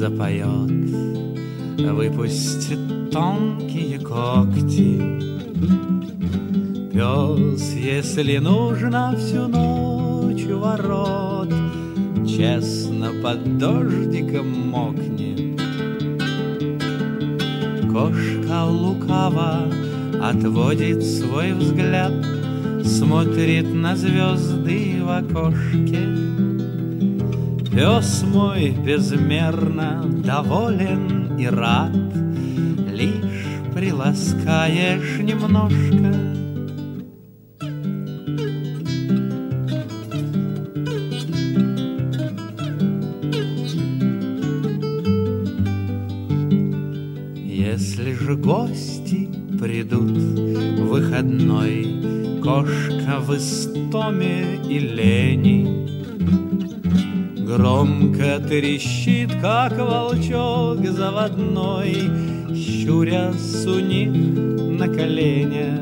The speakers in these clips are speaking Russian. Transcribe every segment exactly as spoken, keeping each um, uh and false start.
запоет, выпустит тонкие когти. Пес, если нужно, всю ночь у ворот честно под дождиком мокнет. Кошка лукаво отводит свой взгляд, смотрит на звезды в окошке. Пес мой безмерно доволен и рад, лишь приласкаешь немножко. Если же гости придут в выходной, кошка в истоме и лени громко трещит, как волчок заводной, щурясь у них на коленях.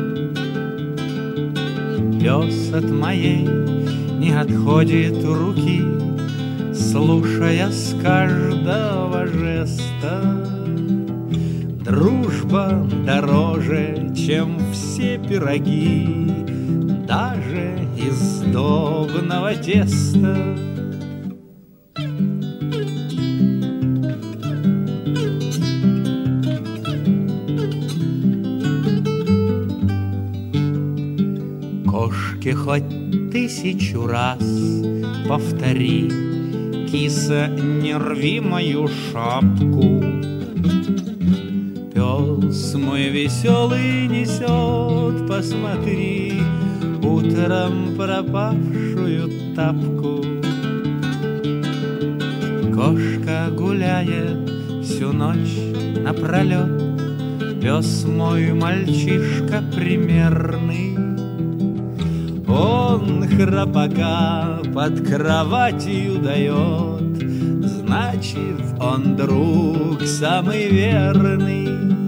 Пес от моей не отходит руки, слушая с каждого жеста. Дружба дороже, чем все пироги, даже из сдобного теста. Кошке хоть тысячу раз повтори: киса, не рви мою шапку. Пес мой веселый несет, посмотри, утром пропавшую тапку. Кошка гуляет всю ночь напролет, пес мой мальчишка примерный. Он храпака под кроватью дает, значит, он друг самый верный.